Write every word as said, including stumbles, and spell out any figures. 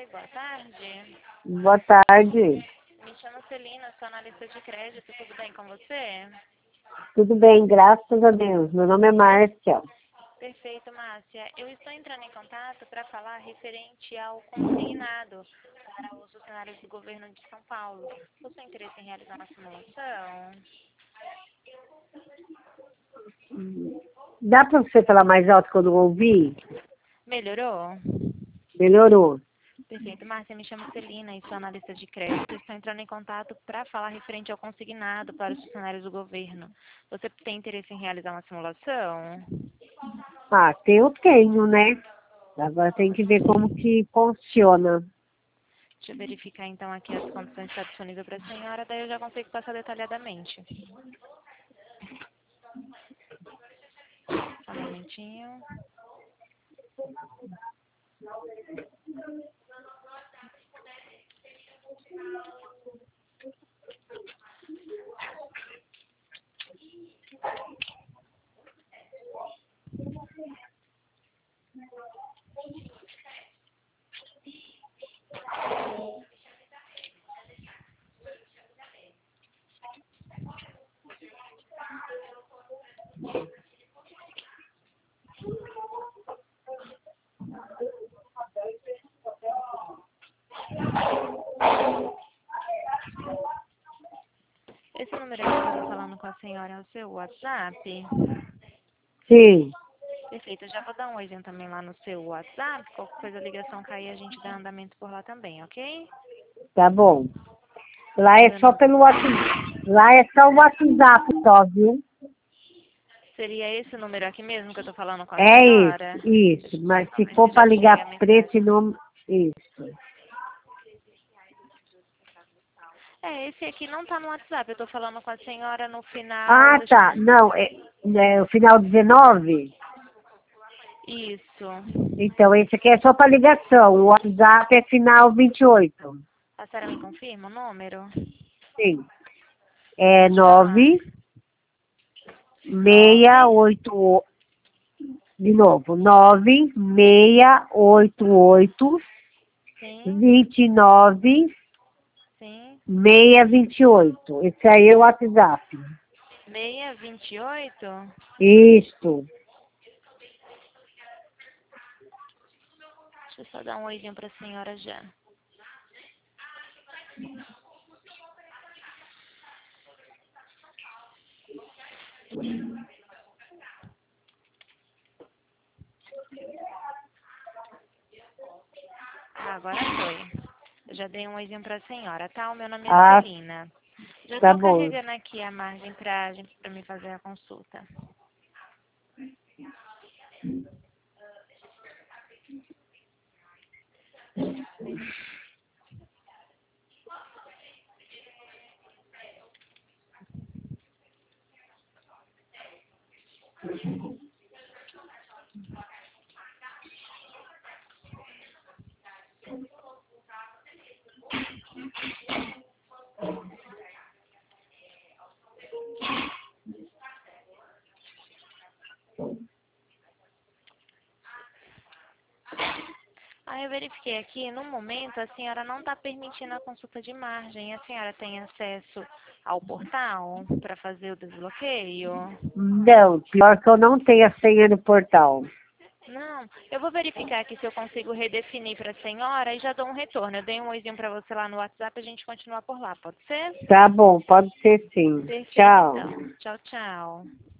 boa tarde. Boa tarde. Me chamo Celina, sou analista de crédito, tudo bem com você? Tudo bem, graças a Deus. Meu nome é Márcia. Perfeito, Márcia. Eu estou entrando em contato para falar referente ao consignado para os funcionários do governo de São Paulo. Você tem interesse em realizar uma simulação? Dá para você falar mais alto que eu não ouvi? Melhorou? Melhorou. Perfeito, Márcia. Me chamo Celina e sou analista de crédito. Estou entrando em contato para falar referente ao consignado para os funcionários do governo. Você tem interesse em realizar uma simulação? Ah, eu tenho, né? Agora tem que ver como que funciona. Deixa eu verificar então aqui as condições que está disponível para a senhora, daí eu já consigo passar detalhadamente. Só um momentinho. Esse número aqui que eu estou falando com a senhora é o seu WhatsApp? Sim, Perfeito, eu já vou dar um oizinho também lá no seu WhatsApp. Qualquer coisa, a ligação cair, a gente dá andamento por lá também, ok? tá bom. Lá é Meu só nome- pelo WhatsApp. Lá é só o WhatsApp só, viu? Seria esse número aqui mesmo que eu estou falando com a É senhora? isso, isso. Deixa eu Mas só se ver for se já para chega a ligar para esse mensagem. número, isso. É, esse aqui não está no WhatsApp. Eu estou falando com a senhora no final. Ah, Deixa eu tá. ver. Não, é, é o final dezenove? Isso. Então, esse aqui é só para ligação. O WhatsApp é final vinte e oito. A senhora me confirma o número? Sim. É Pode falar. nove seis Nove. oito, de novo, nove seis oito oito, Sim. vinte e nove, Sim. seis vinte e oito. Esse aí é o WhatsApp. Seis vinte e oito. Isso. Deixa eu só dar um oizinho para a senhora já. Ah, agora foi. Eu já dei um oizinho para a senhora, tá? O meu nome é Ah, Celina. Já tá estou bom. carregando aqui a margem para para me fazer a consulta. Aí eu verifiquei aqui, no momento a senhora não está permitindo a consulta de margem. A senhora tem acesso ao portal para fazer o desbloqueio? Não, pior que eu não tenho a senha do portal. Não, eu vou verificar aqui se eu consigo redefinir para a senhora e já dou um retorno. Eu dei um oizinho para você lá no WhatsApp, a gente continua por lá, pode ser? Tá bom, pode ser sim. Perfeito, Tchau. então. Tchau, tchau.